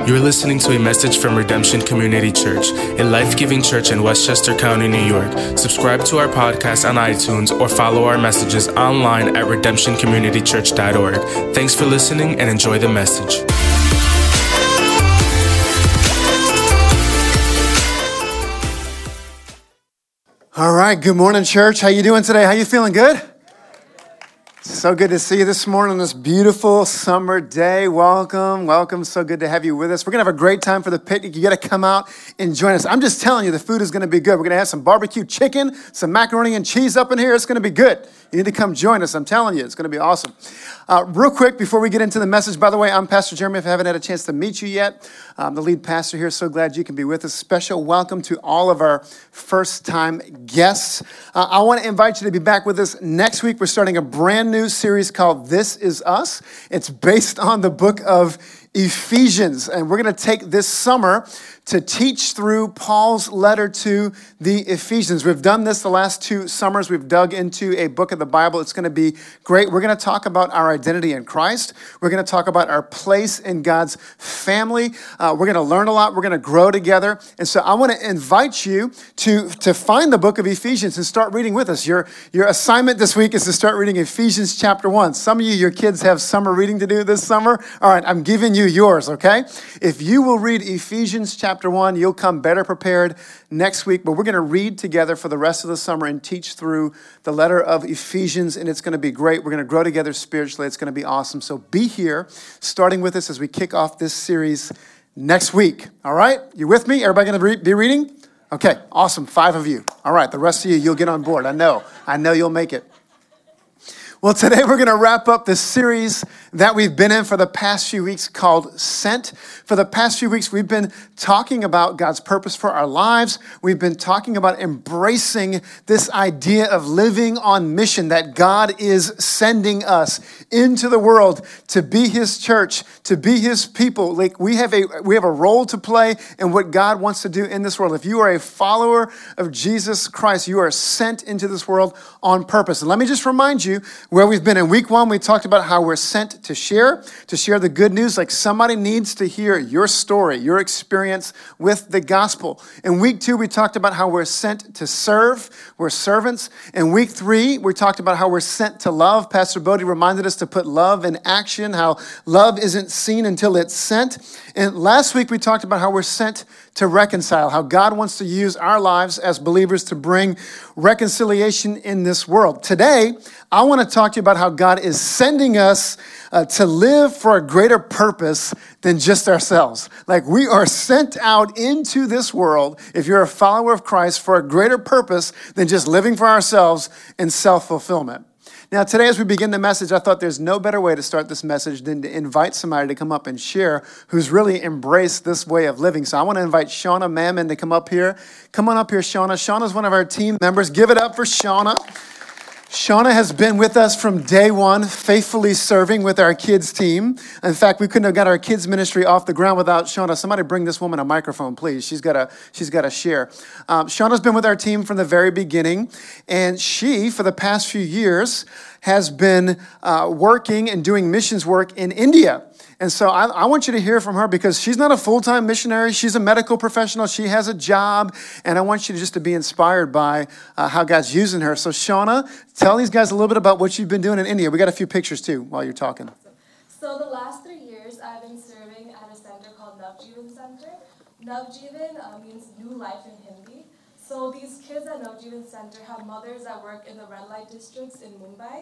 You're listening to a message from Redemption Community Church, a life-giving church in Westchester County, New York. Subscribe to our podcast on iTunes or follow our messages online at redemptioncommunitychurch.org. Thanks for listening and enjoy the message. All right, good morning, church. How you doing today? How you feeling? Good? So good to see you this morning on this beautiful summer day. Welcome. So good to have you with us. We're going to have a great time for the picnic. You got to come out and join us. I'm just telling you, the food is going to be good. We're going to have some barbecue chicken, some macaroni and cheese up in here. It's going to be good. You need to come join us. I'm telling you, it's going to be awesome. Real quick, before we get into the message, by the way, I'm Pastor Jeremy. If I haven't had a chance to meet you yet, I'm the lead pastor here. So glad you can be with us. Special welcome to all of our first-time guests. I want to invite you to be back with us next week. We're starting a brand new series called This Is Us. It's based on the book of Ephesians, and we're going to take this summer to teach through Paul's letter to the Ephesians. We've done this the last 2 summers. We've dug into a book of the Bible. It's going to be great. We're going to talk about our identity in Christ. We're going to talk about our place in God's family. We're going to learn a lot. We're going to grow together. And so I want to invite you to find the book of Ephesians and start reading with us. Your assignment this week is to start reading Ephesians chapter 1. Some of you, your kids have summer reading to do this summer. All right, I'm giving you yours, okay? If you will read Ephesians chapter 1, you'll come better prepared next week. But we're going to read together for the rest of the summer and teach through the letter of Ephesians, and it's going to be great. We're going to grow together spiritually. It's going to be awesome. So be here, starting with us as we kick off this series next week. All right? You with me? Everybody going to be reading? Okay, awesome. 5 of you. All right, the rest of you, you'll get on board. I know you'll make it. Well, today we're going to wrap up this series that we've been in for the past few weeks called Sent. For the past few weeks, we've been talking about God's purpose for our lives. We've been talking about embracing this idea of living on mission, that God is sending us into the world to be His church, to be His people. Like we have a role to play in what God wants to do in this world. If you are a follower of Jesus Christ, you are sent into this world on purpose. And let me just remind you where we've been. In week 1, we talked about how we're sent to share the good news. Like somebody needs to hear your story, your experience with the gospel. In week 2, we talked about how we're sent to serve. We're servants. In week 3, we talked about how we're sent to love. Pastor Bodie reminded us to put love in action, how love isn't seen until it's sent. And last week, we talked about how we're sent to reconcile, how God wants to use our lives as believers to bring reconciliation in this world. Today, I want to talk to you about how God is sending us to live for a greater purpose than just ourselves. Like we are sent out into this world, if you're a follower of Christ, for a greater purpose than just living for ourselves in self-fulfillment. Now, today as we begin the message, I thought there's no better way to start this message than to invite somebody to come up and share who's really embraced this way of living. So I want to invite Shauna Mammon to come up here. Come on up here, Shauna. Shauna's one of our team members. Give it up for Shauna. Shauna has been with us from day one, faithfully serving with our kids team. In fact, we couldn't have got our kids ministry off the ground without Shauna. Somebody bring this woman a microphone, please. She's got to share. Shauna's been with our team from the very beginning, and she, for the past few years, has been working and doing missions work in India. And so I want you to hear from her because she's not a full-time missionary. She's a medical professional. She has a job. And I want you just to be inspired by how God's using her. So Shauna, tell these guys a little bit about what you've been doing in India. We got a few pictures too while you're talking. So the last 3 years, I've been serving at a center called Navjeevan Center. Navjeevan means new life in Hindi. So these kids at Navjeevan Center have mothers that work in the red light districts in Mumbai.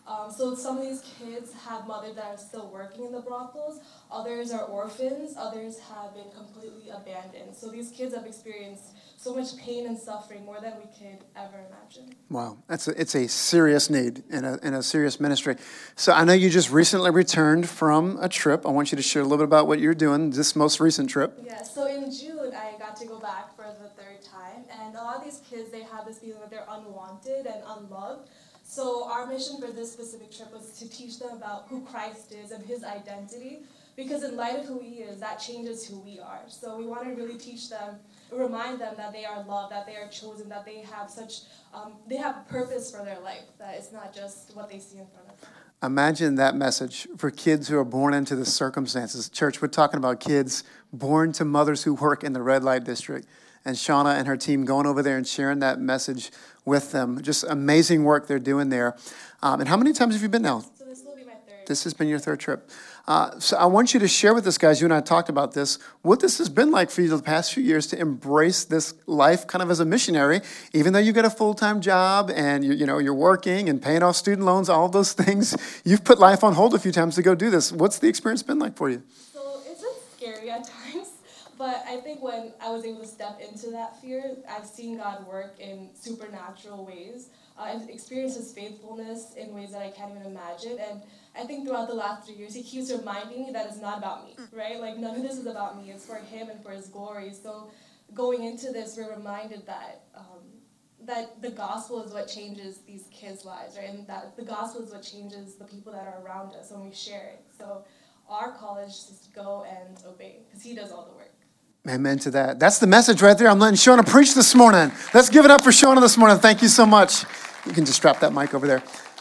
So some of these kids have mothers that are still working in the brothels. Others are orphans. Others have been completely abandoned. So these kids have experienced so much pain and suffering, more than we could ever imagine. Wow, it's a serious need and a serious ministry. So I know you just recently returned from a trip. I want you to share a little bit about what you're doing, this most recent trip. Yeah, so in June, I got to go back for the 3rd time. And a lot of these kids, they have this feeling that they're unwanted and unloved. So our mission for this specific trip was to teach them about who Christ is and His identity, because in light of who He is, that changes who we are. So we want to really teach them, remind them that they are loved, that they are chosen, that they have they have purpose for their life, that it's not just what they see in front of them. Imagine that message for kids who are born into the circumstances. Church, we're talking about kids born to mothers who work in the red light district. And Shauna and her team going over there and sharing that message with them. Just amazing work they're doing there. And how many times have you been now? So this will be my third. This has been your third trip. So I want you to share with us, guys, you and I talked about this, what this has been like for you the past few years to embrace this life kind of as a missionary, even though you got a full-time job and you're working and paying off student loans, all of those things. You've put life on hold a few times to go do this. What's the experience been like for you? So it's been scary at times, but I think when I was able to step into that fear, I've seen God work in supernatural ways. I've experienced His faithfulness in ways that I can't even imagine, and I think throughout the last 3 years, He keeps reminding me that it's not about me, right? Like, none of this is about me. It's for Him and for His glory. So going into this, we're reminded that that the gospel is what changes these kids' lives, right? And that the gospel is what changes the people that are around us when we share it. So our call is just to go and obey, because He does all the work. Amen to that. That's the message right there. I'm letting Shauna preach this morning. Let's give it up for Shauna this morning. Thank you so much. You can just strap that mic over there.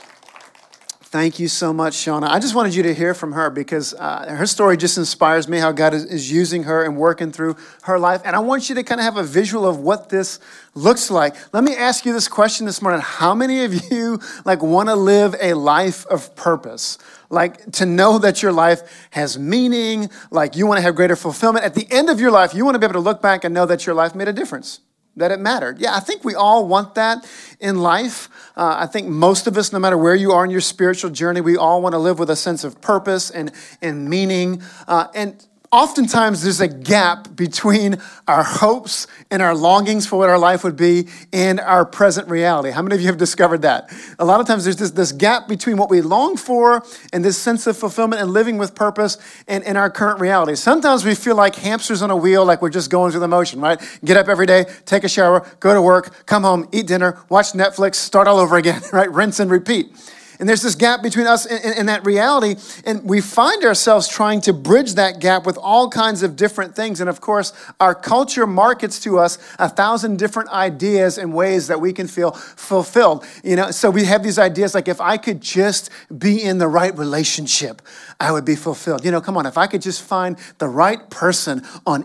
Thank you so much, Shauna. I just wanted you to hear from her because her story just inspires me, how God is using her and working through her life. And I want you to kind of have a visual of what this looks like. Let me ask you this question this morning. How many of you want to live a life of purpose? To know that your life has meaning, you want to have greater fulfillment. At the end of your life, you want to be able to look back and know that your life made a difference, that it mattered. Yeah, I think we all want that in life. I think most of us, no matter where you are in your spiritual journey, we all want to live with a sense of purpose and meaning. And oftentimes there's a gap between our hopes and our longings for what our life would be and our present reality. How many of you have discovered that? A lot of times there's this gap between what we long for and this sense of fulfillment and living with purpose and our current reality. Sometimes we feel like hamsters on a wheel, like we're just going through the motion, right? Get up every day, take a shower, go to work, come home, eat dinner, watch Netflix, start all over again, right? Rinse and repeat. And there's this gap between us and that reality, and we find ourselves trying to bridge that gap with all kinds of different things. And of course, our culture markets to us 1,000 different ideas and ways that we can feel fulfilled. So we have these ideas like, if I could just be in the right relationship, I would be fulfilled. Come on, if I could just find the right person on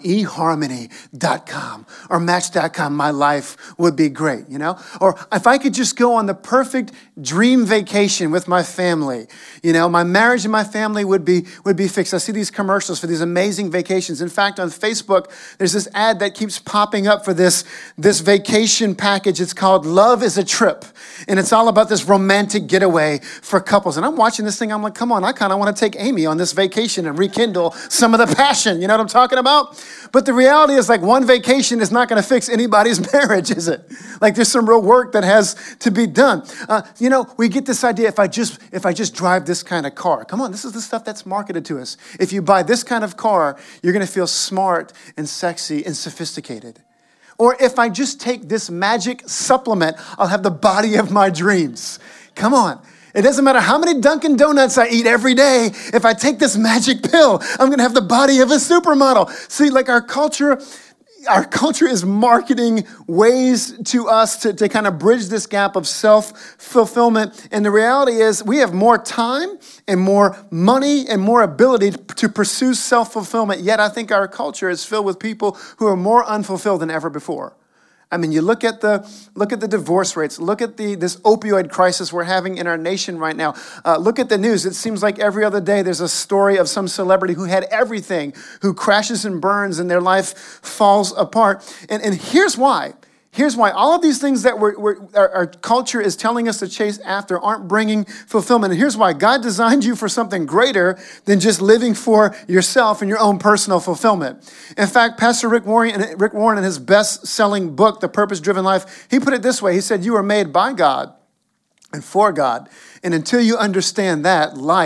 eharmony.com or match.com, my life would be great, Or if I could just go on the perfect dream vacation with my family, my marriage and my family would be fixed. I see these commercials for these amazing vacations. In fact, on Facebook, there's this ad that keeps popping up for this vacation package. It's called Love is a Trip. And it's all about this romantic getaway for couples. And I'm watching this thing. I'm like, come on, I kind of want to take Amy on this vacation and rekindle some of the passion. You know what I'm talking about? But the reality is one vacation is not going to fix anybody's marriage, is it? There's some real work that has to be done. We get this idea, if I just drive this kind of car. Come on, this is the stuff that's marketed to us. If you buy this kind of car, you're going to feel smart and sexy and sophisticated. Or if I just take this magic supplement, I'll have the body of my dreams. Come on. It doesn't matter how many Dunkin' Donuts I eat every day. If I take this magic pill, I'm going to have the body of a supermodel. See, our culture is marketing ways to us to kind of bridge this gap of self-fulfillment. And the reality is we have more time and more money and more ability to pursue self-fulfillment. Yet I think our culture is filled with people who are more unfulfilled than ever before. I mean, you look at the divorce rates. Look at this opioid crisis we're having in our nation right now. Look at the news. It seems like every other day there's a story of some celebrity who had everything, who crashes and burns, and their life falls apart. And here's why. Here's why. All of these things that our culture is telling us to chase after aren't bringing fulfillment. And here's why. God designed you for something greater than just living for yourself and your own personal fulfillment. In fact, Pastor Rick Warren in his best-selling book, The Purpose-Driven Life, he put it this way. He said, you are made by God and for God. And until you understand that, life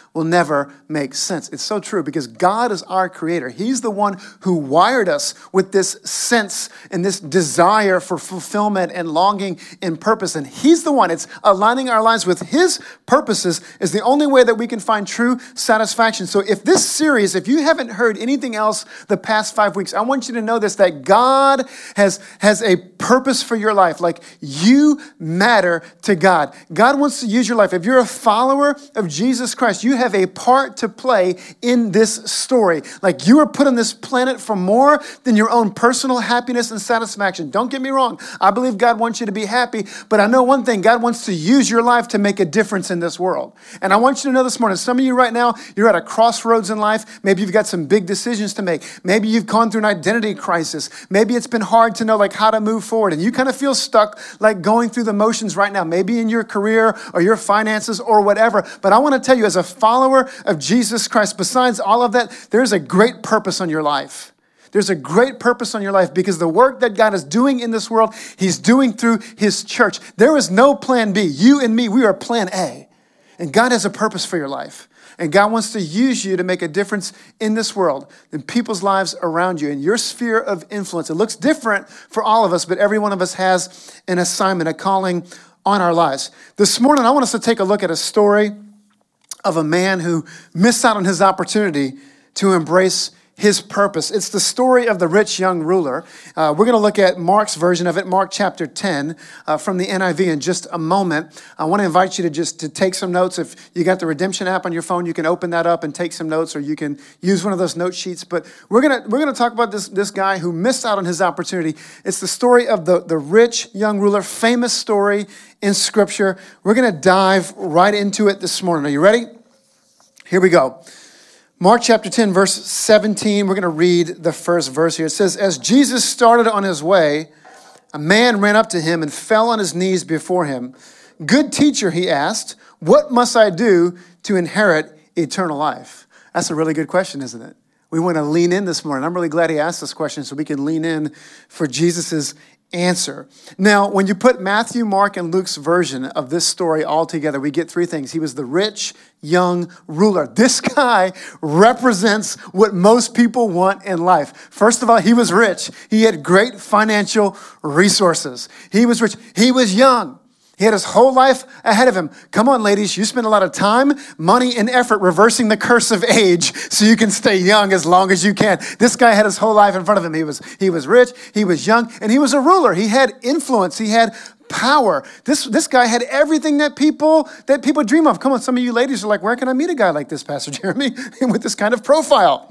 will never make sense. It's so true because God is our creator. He's the one who wired us with this sense and this desire for fulfillment and longing and purpose. And he's the one, it's aligning our lives with his purposes is the only way that we can find true satisfaction. So if this series, if you haven't heard anything else the past 5 weeks, I want you to know this, that God has a purpose for your life. Like you matter to God. God wants to use your life. If you're a follower of Jesus Christ, you have a part to play in this story. Like you were put on this planet for more than your own personal happiness and satisfaction. Don't get me wrong. I believe God wants you to be happy, but I know one thing, God wants to use your life to make a difference in this world. And I want you to know this morning, some of you right now, you're at a crossroads in life. Maybe you've got some big decisions to make. Maybe you've gone through an identity crisis. Maybe it's been hard to know like how to move forward and you kind of feel stuck like going through the motions right now, maybe in your career or your finances or whatever. But I want to tell you as a follower of Jesus Christ, besides all of that, there's a great purpose on your life. There's a great purpose on your life because the work that God is doing in this world, he's doing through his church. There is no plan B. You and me, we are plan A. And God has a purpose for your life. And God wants to use you to make a difference in this world, in people's lives around you, in your sphere of influence. It looks different for all of us, but every one of us has an assignment, a calling on our lives. This morning, I want us to take a look at a story of a man who missed out on his opportunity to embrace his purpose. It's the story of the rich young ruler. We're going to look at Mark's version of it, Mark chapter 10 from the NIV in just a moment. I want to invite you to take some notes. If you got the Redemption app on your phone, you can open that up and take some notes, or you can use one of those note sheets. But we're going to talk about this guy who missed out on his opportunity. It's the story of the rich young ruler, famous story in Scripture. We're going to dive right into it this morning. Are you ready? Here we go. Mark chapter 10, verse 17, we're going to read the first verse here. It says, as Jesus started on his way, a man ran up to him and fell on his knees before him. Good teacher, he asked, what must I do to inherit eternal life? That's a really good question, isn't it? We want to lean in this morning. I'm really glad he asked this question so we can lean in for Jesus's answer. Now, when you put Matthew, Mark, and Luke's version of this story all together, we get three things. He was the rich, young ruler. This guy represents what most people want in life. First of all, he was rich. He had great financial resources. He was rich. He was young. He had his whole life ahead of him. Come on, ladies, you spend a lot of time, money, and effort reversing the curse of age so you can stay young as long as you can. This guy had his whole life in front of him. He was rich, he was young, and he was a ruler. He had influence, he had power. This guy had everything that people dream of. Come on, some of you ladies are like, where can I meet a guy like this, Pastor Jeremy, with this kind of profile?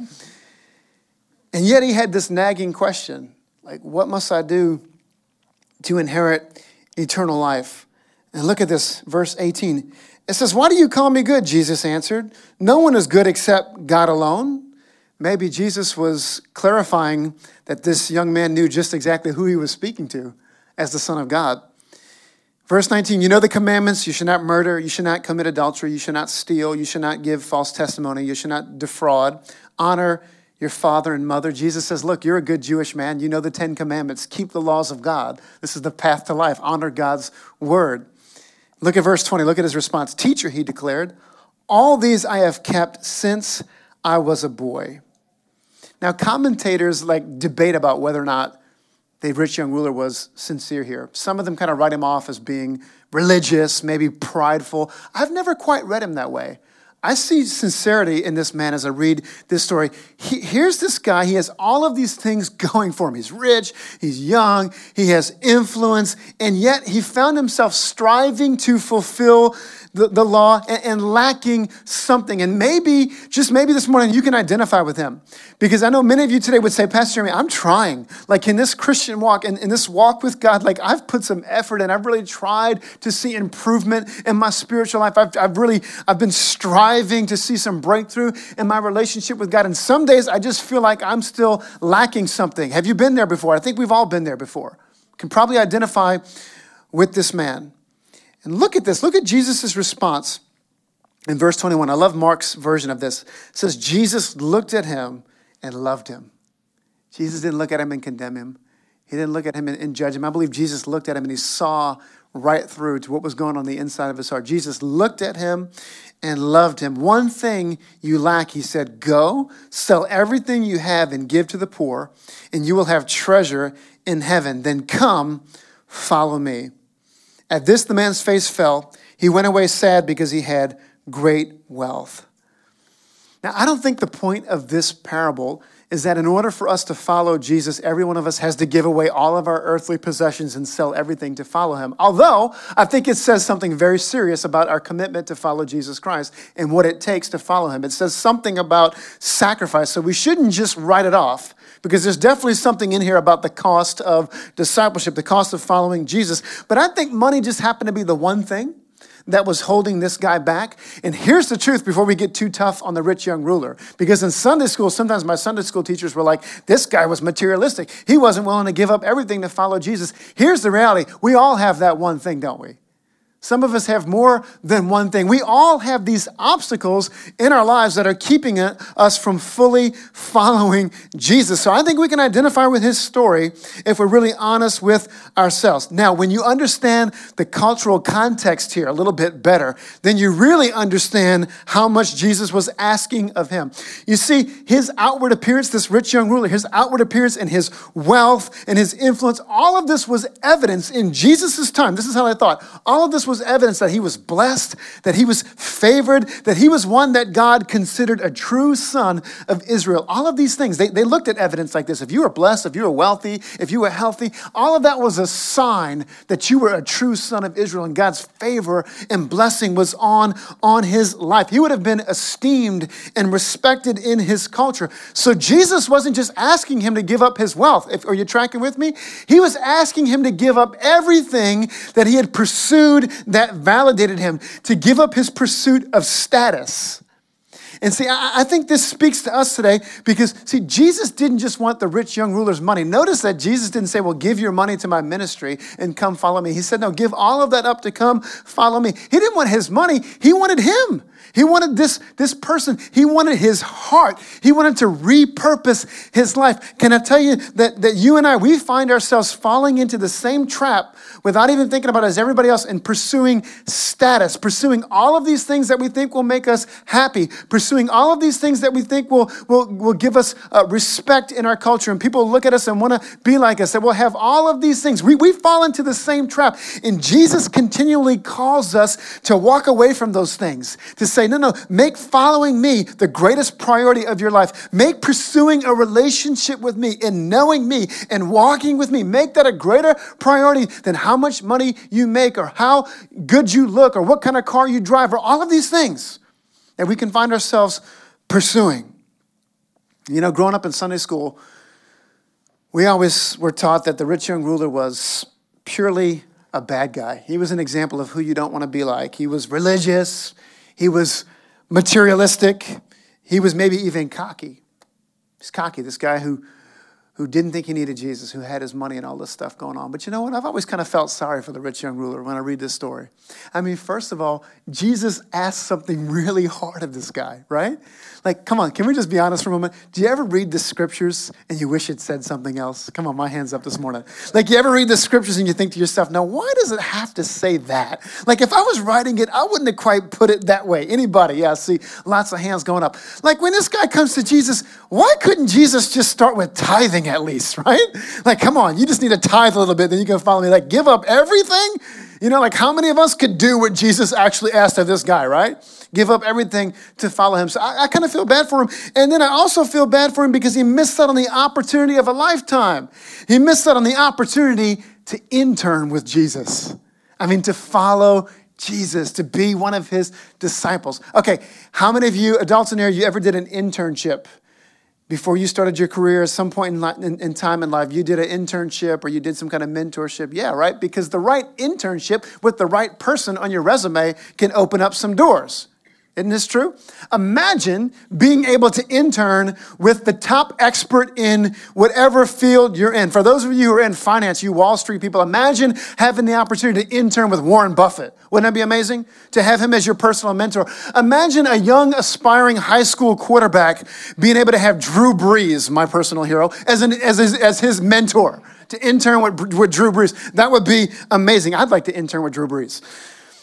And yet he had this nagging question, like, what must I do to inherit eternal life? And look at this, verse 18. It says, why do you call me good? Jesus answered. No one is good except God alone. Maybe Jesus was clarifying that this young man knew just exactly who he was speaking to as the Son of God. Verse 19, you know the commandments. You should not murder. You should not commit adultery. You should not steal. You should not give false testimony. You should not defraud. Honor your father and mother. Jesus says, look, you're a good Jewish man. You know the 10 commandments. Keep the laws of God. This is the path to life. Honor God's word. Look at verse 20. Look at his response. Teacher, he declared, all these I have kept since I was a boy. Now, commentators debate about whether or not the rich young ruler was sincere here. Some of them kind of write him off as being religious, maybe prideful. I've never quite read him that way. I see sincerity in this man as I read this story. Here's this guy. He has all of these things going for him. He's rich, he's young, he has influence, and yet he found himself striving to fulfill the law and lacking something. And maybe, just maybe this morning, you can identify with him. Because I know many of you today would say, Pastor Jeremy, I'm trying. Like in this Christian walk, in this walk with God, like I've put some effort in. I've really tried to see improvement in my spiritual life. I've been striving to see some breakthrough in my relationship with God. And some days I just feel like I'm still lacking something. Have you been there before? I think we've all been there before. Can probably identify with this man. And look at this. Look at Jesus' response in verse 21. I love Mark's version of this. It says, Jesus looked at him and loved him. Jesus didn't look at him and condemn him. He didn't look at him and judge him. I believe Jesus looked at him and he saw right through to what was going on the inside of his heart. Jesus looked at him and loved him. One thing you lack, he said, go, sell everything you have and give to the poor, and you will have treasure in heaven. Then come, follow me. At this, the man's face fell. He went away sad because he had great wealth. Now, I don't think the point of this parable is that in order for us to follow Jesus, every one of us has to give away all of our earthly possessions and sell everything to follow him. Although, I think it says something very serious about our commitment to follow Jesus Christ and what it takes to follow him. It says something about sacrifice, so we shouldn't just write it off, because there's definitely something in here about the cost of discipleship, the cost of following Jesus. But I think money just happened to be the one thing that was holding this guy back. And here's the truth before we get too tough on the rich young ruler. Because in Sunday school, sometimes my Sunday school teachers were like, this guy was materialistic. He wasn't willing to give up everything to follow Jesus. Here's the reality. We all have that one thing, don't we? Some of us have more than one thing. We all have these obstacles in our lives that are keeping us from fully following Jesus. So I think we can identify with his story if we're really honest with ourselves. Now, when you understand the cultural context here a little bit better, then you really understand how much Jesus was asking of him. You see, his outward appearance, this rich young ruler, his outward appearance and his wealth and his influence, all of this was evidence in Jesus' time. This is how I thought. All of this was evidence that he was blessed, that he was favored, that he was one that God considered a true son of Israel. All of these things, they looked at evidence like this. If you were blessed, if you were wealthy, if you were healthy, all of that was a sign that you were a true son of Israel, and God's favor and blessing was on his life. He would have been esteemed and respected in his culture. So Jesus wasn't just asking him to give up his wealth. Are you tracking with me? He was asking him to give up everything that he had pursued that validated him, to give up his pursuit of status. And see, I think this speaks to us today because, see, Jesus didn't just want the rich young ruler's money. Notice that Jesus didn't say, well, give your money to my ministry and come follow me. He said, no, give all of that up to come follow me. He didn't want his money. He wanted him. He wanted this person. He wanted his heart. He wanted to repurpose his life. Can I tell you that you and I, we find ourselves falling into the same trap without even thinking about it as everybody else, and pursuing status, pursuing all of these things that we think will make us happy, pursuing all of these things that we think will give us respect in our culture, and people look at us and want to be like us, that we'll have all of these things. We fall into the same trap, and Jesus continually calls us to walk away from those things, to say, no, make following me the greatest priority of your life. Make pursuing a relationship with me and knowing me and walking with me, make that a greater priority than how much money you make or how good you look or what kind of car you drive or all of these things that we can find ourselves pursuing. You know, growing up in Sunday school, we always were taught that the rich young ruler was purely a bad guy. He was an example of who you don't want to be like. He was religious. He was materialistic. He was maybe even cocky. He's cocky, this guy who didn't think he needed Jesus, who had his money and all this stuff going on. But you know what? I've always kind of felt sorry for the rich young ruler when I read this story. I mean, first of all, Jesus asked something really hard of this guy, right? Like, come on, can we just be honest for a moment? Do you ever read the scriptures and you wish it said something else? Come on, my hand's up this morning. Like, you ever read the scriptures and you think to yourself, now, why does it have to say that? Like, if I was writing it, I wouldn't have quite put it that way. Anybody? Yeah, I see lots of hands going up. Like, when this guy comes to Jesus, why couldn't Jesus just start with tithing at least, right? Like, come on, you just need to tithe a little bit, then you can follow me. Like, give up everything? You know, like, how many of us could do what Jesus actually asked of this guy, right? Give up everything to follow him. So I kind of feel bad for him. And then I also feel bad for him because he missed out on the opportunity of a lifetime. He missed out on the opportunity to intern with Jesus. I mean, to follow Jesus, to be one of his disciples. Okay, how many of you, adults in here, you ever did an internship? Before you started your career, at some point in time in life, you did an internship or you did some kind of mentorship. Yeah, right? Because the right internship with the right person on your resume can open up some doors. Isn't this true? Imagine being able to intern with the top expert in whatever field you're in. For those of you who are in finance, you Wall Street people, imagine having the opportunity to intern with Warren Buffett. Wouldn't that be amazing? To have him as your personal mentor. Imagine a young, aspiring high school quarterback being able to have Drew Brees, my personal hero, as his mentor, to intern with Drew Brees. That would be amazing. I'd like to intern with Drew Brees.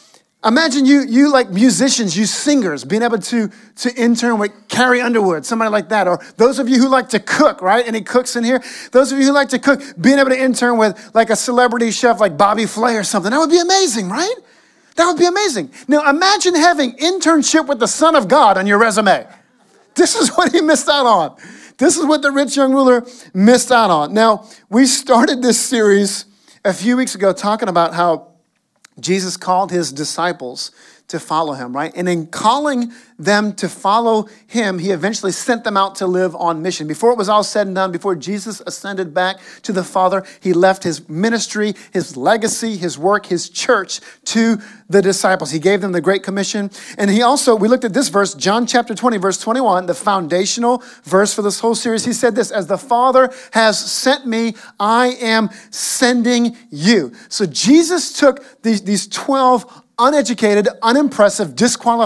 Imagine you like musicians, you singers, being able to intern with Carrie Underwood, somebody like that. Or those of you who like to cook, right? Any cooks in here? Those of you who like to cook, being able to intern with like a celebrity chef like Bobby Flay or something. That would be amazing, right? That would be amazing. Now imagine having internship with the Son of God on your resume. This is what he missed out on. This is what the rich young ruler missed out on. Now, we started this series a few weeks ago talking about how Jesus called his disciples to follow him, right? And in calling them to follow him, he eventually sent them out to live on mission. Before it was all said and done, before Jesus ascended back to the Father, he left his ministry, his legacy, his work, his church to the disciples. He gave them the Great Commission. And he also, we looked at this verse, John chapter 20, verse 21, the foundational verse for this whole series. He said this, as the Father has sent me, I am sending you. So Jesus took these 12 uneducated, unimpressive,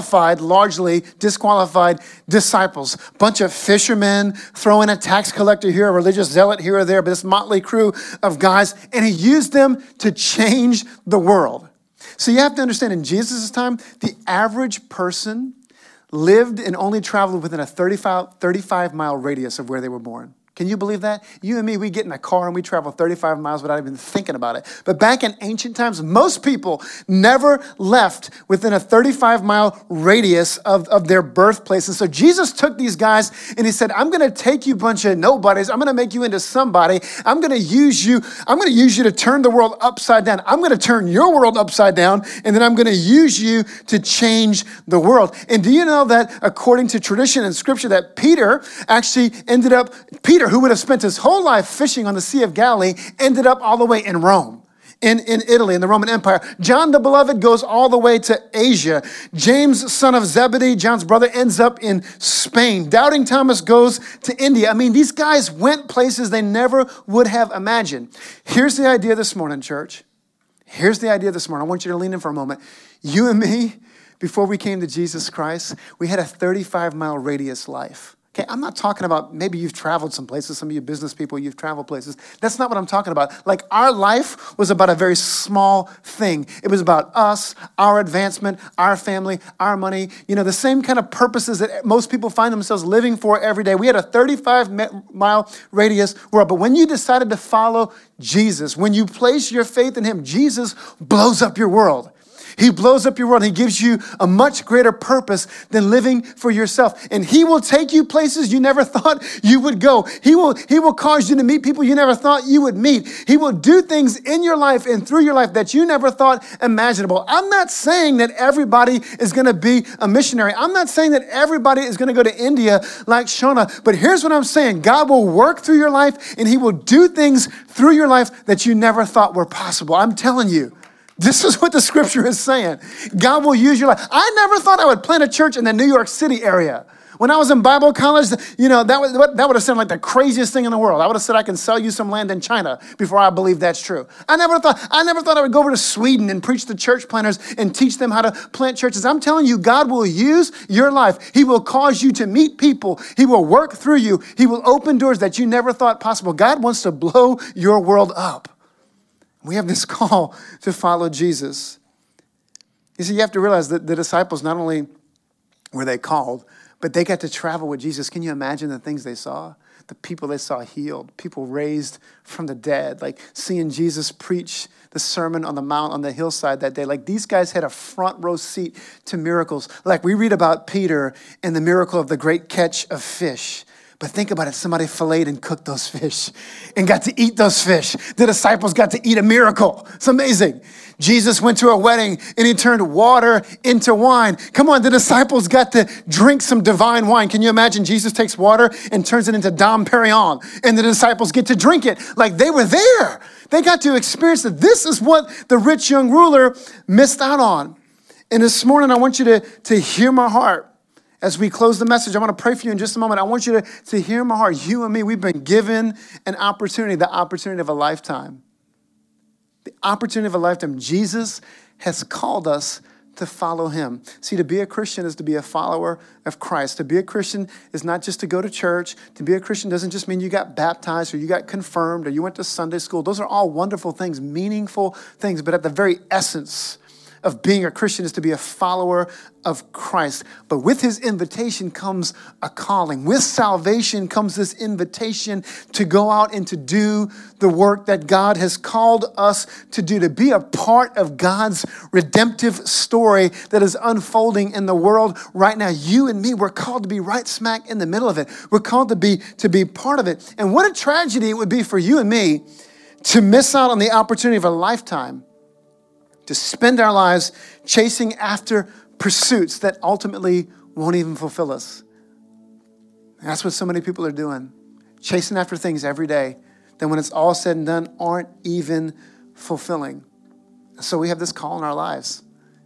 largely disqualified disciples. Bunch of fishermen, throw in a tax collector here, a religious zealot here or there, but this motley crew of guys, and he used them to change the world. So you have to understand, in Jesus' time, the average person lived and only traveled within a 35-mile radius of where they were born. Can you believe that? You and me, we get in a car and we travel 35 miles without even thinking about it. But back in ancient times, most people never left within a 35-mile radius of their birthplace. And so Jesus took these guys and he said, I'm going to take you bunch of nobodies. I'm going to make you into somebody. I'm going to use you to turn the world upside down. I'm going to turn your world upside down, and then I'm going to use you to change the world. And do you know that according to tradition and scripture that Peter actually Peter, who would have spent his whole life fishing on the Sea of Galilee, ended up all the way in Rome, in Italy, in the Roman Empire. John the Beloved goes all the way to Asia. James, son of Zebedee, John's brother, ends up in Spain. Doubting Thomas goes to India. I mean, these guys went places they never would have imagined. Here's the idea this morning, church. Here's the idea this morning. I want you to lean in for a moment. You and me, before we came to Jesus Christ, we had a 35-mile radius life. Okay, I'm not talking about maybe you've traveled some places, some of you business people, you've traveled places. That's not what I'm talking about. Like, our life was about a very small thing. It was about us, our advancement, our family, our money, the same kind of purposes that most people find themselves living for every day. We had a 35-mile radius world. But when you decided to follow Jesus, when you place your faith in him, Jesus blows up your world. He blows up your world. He gives you a much greater purpose than living for yourself. And he will take you places you never thought you would go. He will cause you to meet people you never thought you would meet. He will do things in your life and through your life that you never thought imaginable. I'm not saying that everybody is going to be a missionary. I'm not saying that everybody is going to go to India like Shona. But here's what I'm saying. God will work through your life, and he will do things through your life that you never thought were possible. I'm telling you. This is what the scripture is saying. God will use your life. I never thought I would plant a church in the New York City area. When I was in Bible college, that would have sounded like the craziest thing in the world. I would have said I can sell you some land in China before I believed that's true. I never thought I would go over to Sweden and preach to church planters and teach them how to plant churches. I'm telling you, God will use your life. He will cause you to meet people. He will work through you. He will open doors that you never thought possible. God wants to blow your world up. We have this call to follow Jesus. You see, you have to realize that the disciples, not only were they called, but they got to travel with Jesus. Can you imagine the things they saw? The people they saw healed, people raised from the dead, like seeing Jesus preach the Sermon on the Mount on the hillside that day. Like, these guys had a front row seat to miracles. Like, we read about Peter and the miracle of the great catch of fish. But think about it. Somebody filleted and cooked those fish and got to eat those fish. The disciples got to eat a miracle. It's amazing. Jesus went to a wedding and he turned water into wine. Come on, the disciples got to drink some divine wine. Can you imagine? Jesus takes water and turns it into Dom Perignon, and the disciples get to drink it. Like, they were there. They got to experience it. This is what the rich young ruler missed out on. And this morning, I want you to hear my heart. As we close the message, I want to pray for you in just a moment. I want you to hear my heart. You and me, we've been given an opportunity, the opportunity of a lifetime. The opportunity of a lifetime. Jesus has called us to follow him. See, to be a Christian is to be a follower of Christ. To be a Christian is not just to go to church. To be a Christian doesn't just mean you got baptized or you got confirmed or you went to Sunday school. Those are all wonderful things, meaningful things. But at the very essence of being a Christian is to be a follower of Christ. But with his invitation comes a calling. With salvation comes this invitation to go out and to do the work that God has called us to do, to be a part of God's redemptive story that is unfolding in the world right now. You and me, we're called to be right smack in the middle of it. We're called to be part of it. And what a tragedy it would be for you and me to miss out on the opportunity of a lifetime to spend our lives chasing after pursuits that ultimately won't even fulfill us. And that's what so many people are doing, chasing after things every day that when it's all said and done aren't even fulfilling. So we have this call in our lives.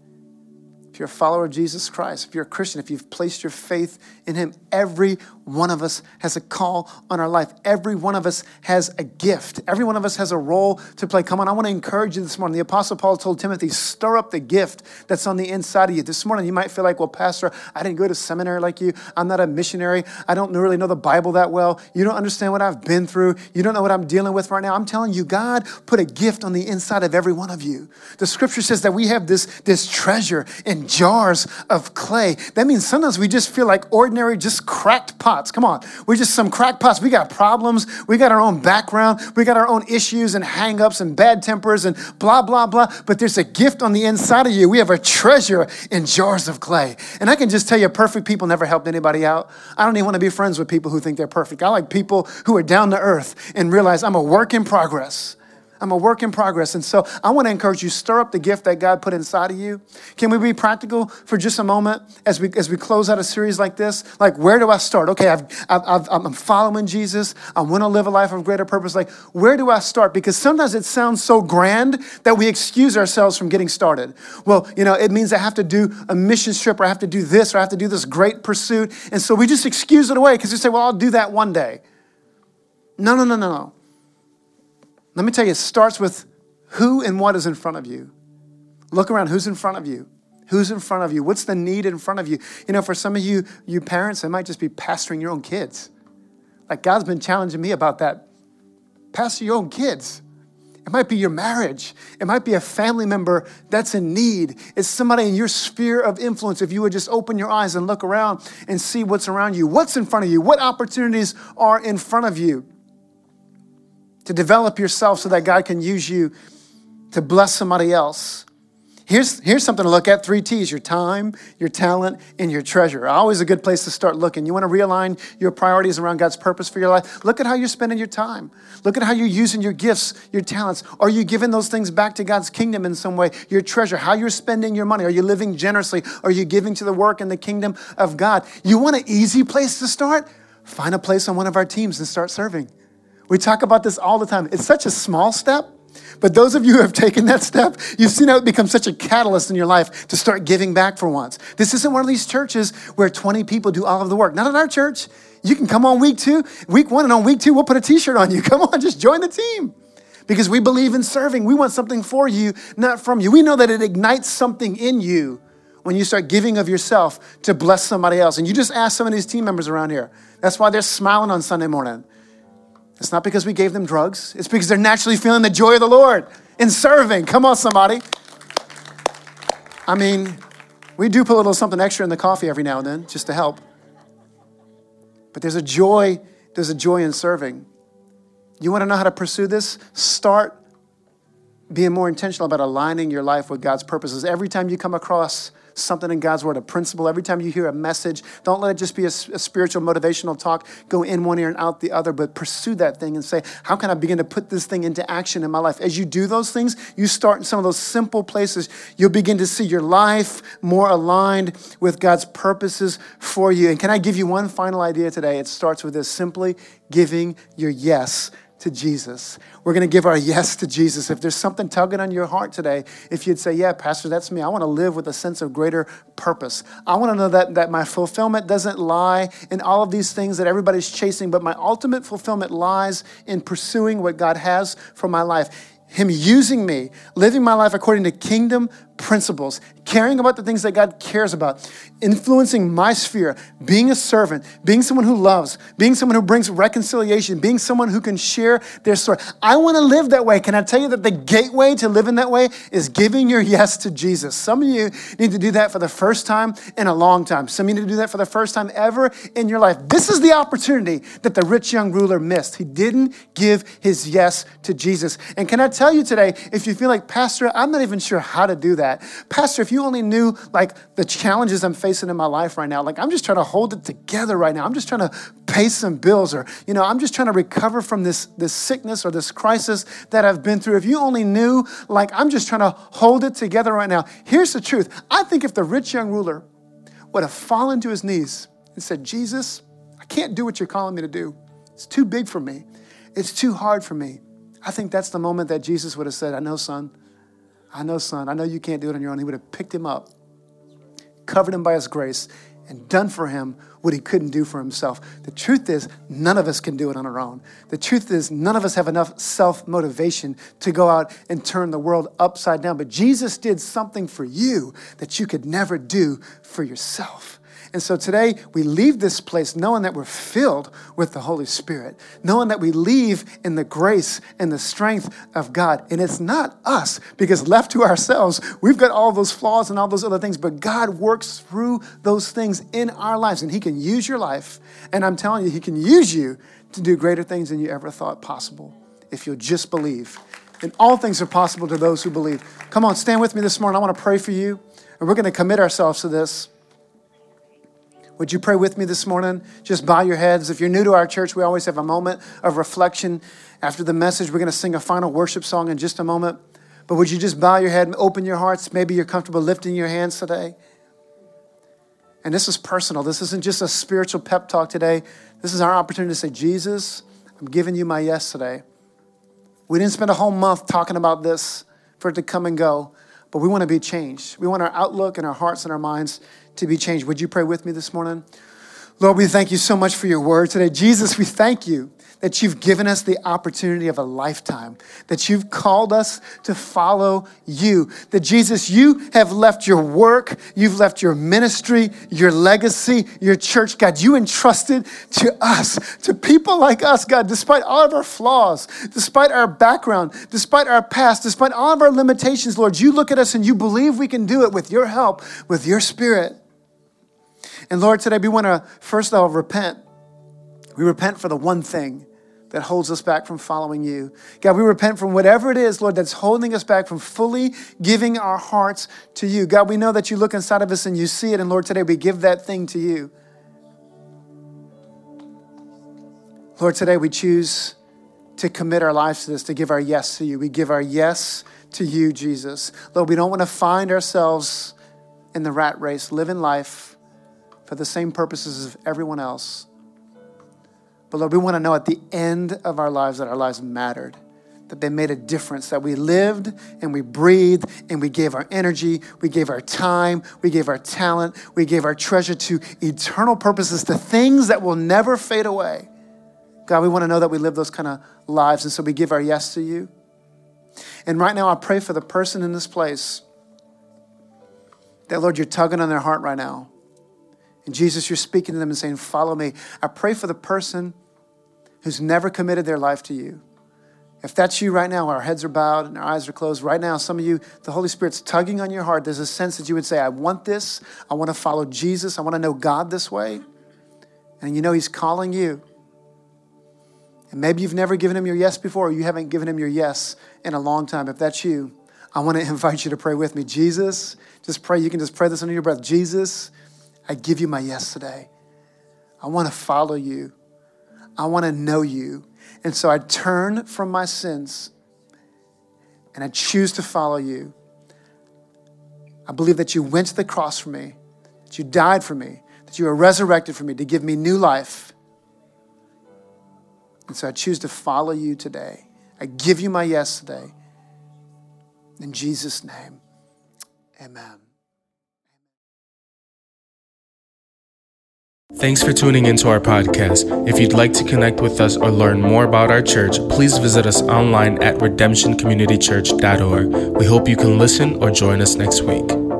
If you're a follower of Jesus Christ, if you're a Christian, if you've placed your faith in him, every one of us has a call on our life. Every one of us has a gift. Every one of us has a role to play. Come on, I want to encourage you this morning. The Apostle Paul told Timothy, stir up the gift that's on the inside of you. This morning, you might feel like, well, Pastor, I didn't go to seminary like you. I'm not a missionary. I don't really know the Bible that well. You don't understand what I've been through. You don't know what I'm dealing with right now. I'm telling you, God put a gift on the inside of every one of you. The scripture says that we have this treasure in jars of clay. That means sometimes we just feel like ordinary, just cracked pots. Come on. We're just some cracked pots. We got problems. We got our own background. We got our own issues and hang-ups and bad tempers and blah, blah, blah. But there's a gift on the inside of you. We have a treasure in jars of clay. And I can just tell you, perfect people never helped anybody out. I don't even want to be friends with people who think they're perfect. I like people who are down to earth and realize I'm a work in progress. I'm a work in progress. And so I want to encourage you, stir up the gift that God put inside of you. Can we be practical for just a moment as we close out a series like this? Like, where do I start? Okay, I'm following Jesus. I want to live a life of greater purpose. Like, where do I start? Because sometimes it sounds so grand that we excuse ourselves from getting started. Well, it means I have to do a mission trip, or I have to do this, or I have to do this great pursuit. And so we just excuse it away because we say, well, I'll do that one day. No. Let me tell you, it starts with who and what is in front of you. Look around. Who's in front of you? Who's in front of you? What's the need in front of you? For some of you parents, it might just be pastoring your own kids. Like, God's been challenging me about that. Pastor your own kids. It might be your marriage. It might be a family member that's in need. It's somebody in your sphere of influence. If you would just open your eyes and look around and see what's around you. What's in front of you? What opportunities are in front of you? To develop yourself so that God can use you to bless somebody else. Here's something to look at. 3 T's, your time, your talent, and your treasure. Always a good place to start looking. You want to realign your priorities around God's purpose for your life? Look at how you're spending your time. Look at how you're using your gifts, your talents. Are you giving those things back to God's kingdom in some way? Your treasure, how you're spending your money. Are you living generously? Are you giving to the work in the kingdom of God? You want an easy place to start? Find a place on one of our teams and start serving. We talk about this all the time. It's such a small step, but those of you who have taken that step, you've seen how it becomes such a catalyst in your life to start giving back for once. This isn't one of these churches where 20 people do all of the work. Not in our church. You can come on week 1, and on week 2, we'll put a t-shirt on you. Come on, just join the team. Because we believe in serving. We want something for you, not from you. We know that it ignites something in you when you start giving of yourself to bless somebody else. And you just ask some of these team members around here. That's why they're smiling on Sunday morning. It's not because we gave them drugs. It's because they're naturally feeling the joy of the Lord in serving. Come on, somebody. I mean, we do put a little something extra in the coffee every now and then just to help. But there's a joy in serving. You want to know how to pursue this? Start being more intentional about aligning your life with God's purposes. Every time you come across something in God's word, a principle, every time you hear a message, don't let it just be a spiritual motivational talk, go in one ear and out the other, but pursue that thing and say, how can I begin to put this thing into action in my life? As you do those things, you start in some of those simple places, you'll begin to see your life more aligned with God's purposes for you. And can I give you one final idea today? It starts with this: simply giving your yes to Jesus. We're going to give our yes to Jesus. If there's something tugging on your heart today, if you'd say, yeah, Pastor, that's me. I want to live with a sense of greater purpose. I want to know that my fulfillment doesn't lie in all of these things that everybody's chasing, but my ultimate fulfillment lies in pursuing what God has for my life. Him using me, living my life according to kingdom principles, caring about the things that God cares about, influencing my sphere, being a servant, being someone who loves, being someone who brings reconciliation, being someone who can share their story. I want to live that way. Can I tell you that the gateway to living that way is giving your yes to Jesus? Some of you need to do that for the first time in a long time. Some of you need to do that for the first time ever in your life. This is the opportunity that the rich young ruler missed. He didn't give his yes to Jesus. And can I tell you today, if you feel like, Pastor, I'm not even sure how to do that. Pastor, if you only knew like the challenges I'm facing in my life right now, like I'm just trying to hold it together right now. I'm just trying to pay some bills, or, I'm just trying to recover from this sickness or this crisis that I've been through. If you only knew, like I'm just trying to hold it together right now. Here's the truth. I think if the rich young ruler would have fallen to his knees and said, Jesus, I can't do what you're calling me to do. It's too big for me. It's too hard for me. I think that's the moment that Jesus would have said, I know, son. I know you can't do it on your own. He would have picked him up, covered him by his grace, and done for him what he couldn't do for himself. The truth is, none of us can do it on our own. The truth is, none of us have enough self-motivation to go out and turn the world upside down. But Jesus did something for you that you could never do for yourself. And so today we leave this place knowing that we're filled with the Holy Spirit, knowing that we leave in the grace and the strength of God. And it's not us, because left to ourselves, we've got all those flaws and all those other things, but God works through those things in our lives, and he can use your life. And I'm telling you, he can use you to do greater things than you ever thought possible if you'll just believe. And all things are possible to those who believe. Come on, stand with me this morning. I want to pray for you, and we're going to commit ourselves to this. Would you pray with me this morning? Just bow your heads. If you're new to our church, we always have a moment of reflection. After the message, we're going to sing a final worship song in just a moment. But would you just bow your head and open your hearts? Maybe you're comfortable lifting your hands today. And this is personal. This isn't just a spiritual pep talk today. This is our opportunity to say, Jesus, I'm giving you my yes today. We didn't spend a whole month talking about this for it to come and go, but we want to be changed. We want our outlook and our hearts and our minds to be changed. Would you pray with me this morning? Lord, we thank you so much for your word today. Jesus, we thank you that you've given us the opportunity of a lifetime, that you've called us to follow you, that Jesus, you have left your work, you've left your ministry, your legacy, your church, God, you entrusted to us, to people like us, God, despite all of our flaws, despite our background, despite our past, despite all of our limitations, Lord, you look at us and you believe we can do it with your help, with your Spirit. And Lord, today we want to, first of all, repent. We repent for the one thing that holds us back from following you. God, we repent from whatever it is, Lord, that's holding us back from fully giving our hearts to you. God, we know that you look inside of us and you see it. And Lord, today we give that thing to you. Lord, today we choose to commit our lives to this, to give our yes to you. We give our yes to you, Jesus. Lord, we don't want to find ourselves in the rat race, living life for the same purposes as everyone else. But Lord, we want to know at the end of our lives that our lives mattered, that they made a difference, that we lived and we breathed and we gave our energy, we gave our time, we gave our talent, we gave our treasure to eternal purposes, to things that will never fade away. God, we want to know that we live those kind of lives, and so we give our yes to you. And right now, I pray for the person in this place that, Lord, you're tugging on their heart right now. And Jesus, you're speaking to them and saying, follow me. I pray for the person who's never committed their life to you. If that's you right now, our heads are bowed and our eyes are closed. Right now, some of you, the Holy Spirit's tugging on your heart. There's a sense that you would say, I want this. I want to follow Jesus. I want to know God this way. And you know he's calling you. And maybe you've never given him your yes before, or you haven't given him your yes in a long time. If that's you, I want to invite you to pray with me. Jesus, just pray. You can just pray this under your breath. Jesus, I give you my yes today. I want to follow you. I want to know you. And so I turn from my sins and I choose to follow you. I believe that you went to the cross for me, that you died for me, that you were resurrected for me to give me new life. And so I choose to follow you today. I give you my yes today. In Jesus' name, amen. Thanks for tuning into our podcast. If you'd like to connect with us or learn more about our church, please visit us online at redemptioncommunitychurch.org. We hope you can listen or join us next week.